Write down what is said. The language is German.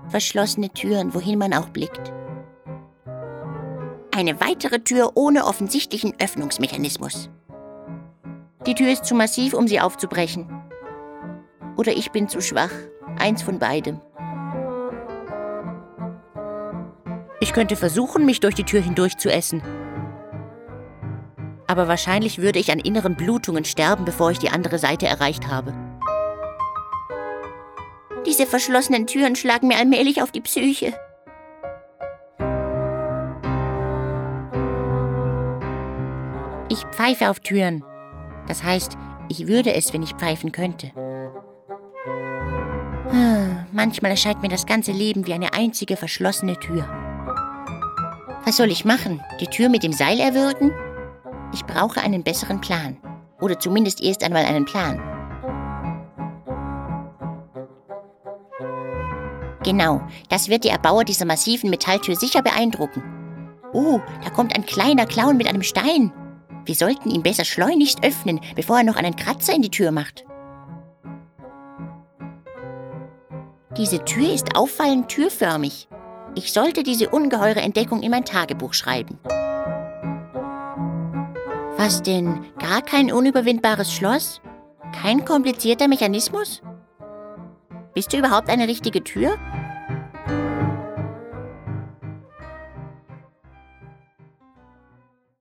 Verschlossene Türen, wohin man auch blickt. Eine weitere Tür ohne offensichtlichen Öffnungsmechanismus. Die Tür ist zu massiv, um sie aufzubrechen. Oder ich bin zu schwach. Eins von beidem. Ich könnte versuchen, mich durch die Tür hindurch zu essen. Aber wahrscheinlich würde ich an inneren Blutungen sterben, bevor ich die andere Seite erreicht habe. Diese verschlossenen Türen schlagen mir allmählich auf die Psyche. Ich pfeife auf Türen. Das heißt, ich würde es, wenn ich pfeifen könnte. Manchmal erscheint mir das ganze Leben wie eine einzige verschlossene Tür. Was soll ich machen? Die Tür mit dem Seil erwürgen? Ich brauche einen besseren Plan. Oder zumindest erst einmal einen Plan. Genau, das wird die Erbauer dieser massiven Metalltür sicher beeindrucken. Oh, da kommt ein kleiner Clown mit einem Stein. Wir sollten ihn besser schleunigst öffnen, bevor er noch einen Kratzer in die Tür macht. Diese Tür ist auffallend türförmig. Ich sollte diese ungeheure Entdeckung in mein Tagebuch schreiben. Was denn? Gar kein unüberwindbares Schloss? Kein komplizierter Mechanismus? Bist du überhaupt eine richtige Tür?